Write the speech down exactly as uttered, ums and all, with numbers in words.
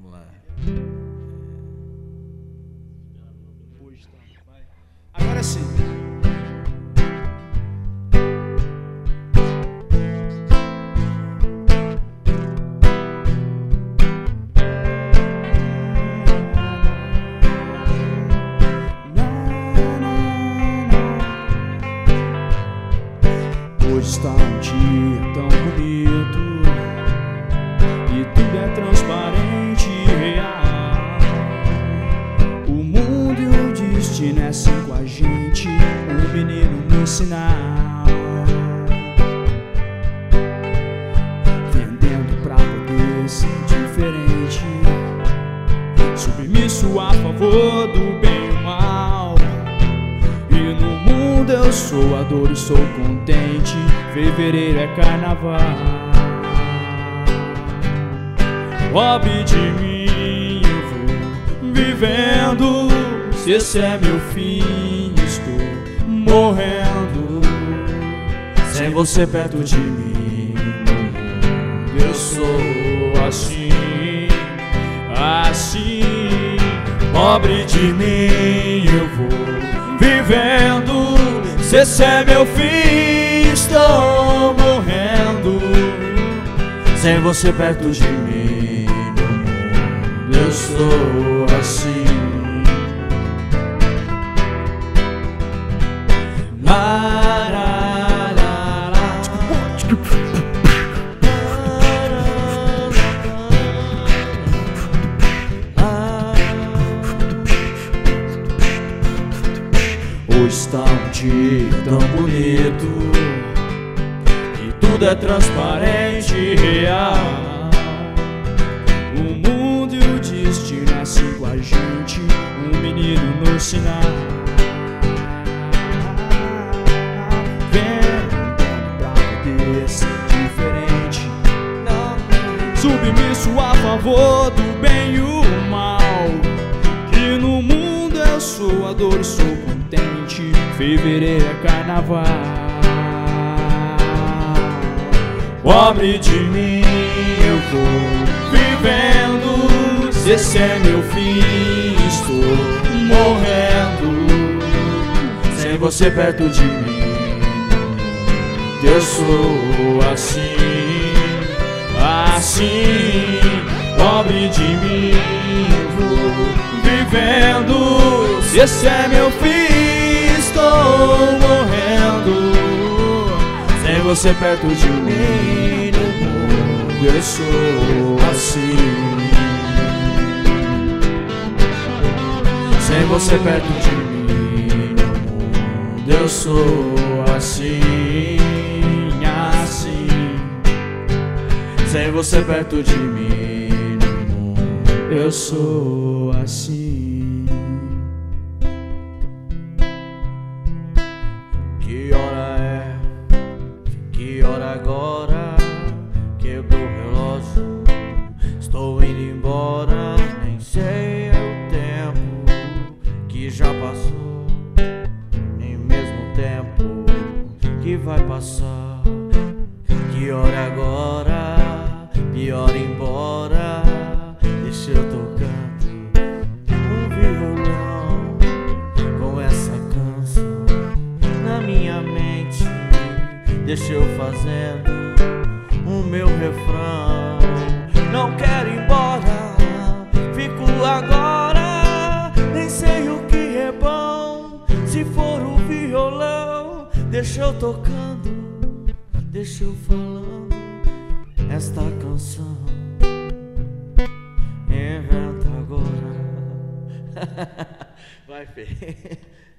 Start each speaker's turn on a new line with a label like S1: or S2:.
S1: Vamos lá.
S2: Agora sim. Hoje está um dia tão bonito e tudo é transparente e real. O mundo e o destino é assim com a gente, um menino no sinal, vendendo pra poder ser diferente, submisso a favor do bem e o mal. E no mundo eu sou a dor e sou contente, fevereiro é carnaval. Pobre de mim eu vou vivendo, se esse é meu fim estou morrendo. Sem você perto de mim no mundo eu sou assim, assim. Pobre de mim eu vou vivendo, se esse é meu fim estou morrendo. Sem você perto de mim no mundo eu sou assim. Hoje está um dia tão bonito e tudo é transparente e real. O mundo e o destino é assim com a gente, um menino no sinal, vendo pra poder ser diferente, submisso a favor do bem e o mal. Que no mundo eu sou a dor e sou contente, fevereiro é carnaval. Pobre de mim eu vou vivendo, se esse é meu fim estou morrendo. Sem você perto de mim eu sou assim, assim. Pobre de mim eu vou vivendo, se esse é meu fim estou morrendo. Sem você perto de mim no mundo eu sou assim. Sem você perto de mim no mundo eu sou assim, assim. Sem você perto de mim no mundo eu sou assim. Que hora é? Que hora agora? Quebrou o relógio, estou indo embora. Nem sei o tempo que já passou, nem mesmo o tempo que vai passar. Que hora agora? Pior ir embora. Deixa eu tocando um violão com essa canção na minha mente. Deixa eu fazendo o meu refrão. Não quero ir embora, fico agora. Nem sei o que é bom, se for o violão. Deixa eu tocando, deixa eu falando esta canção. Inventa agora. Vai, Fê.